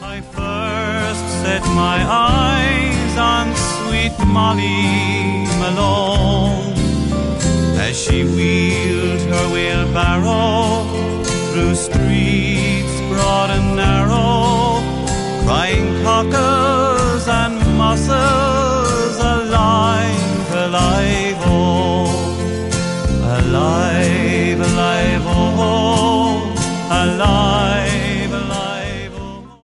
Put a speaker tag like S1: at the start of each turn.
S1: I first set my eyes on sweet Molly Malone as she wheeled her wheelbarrow through streets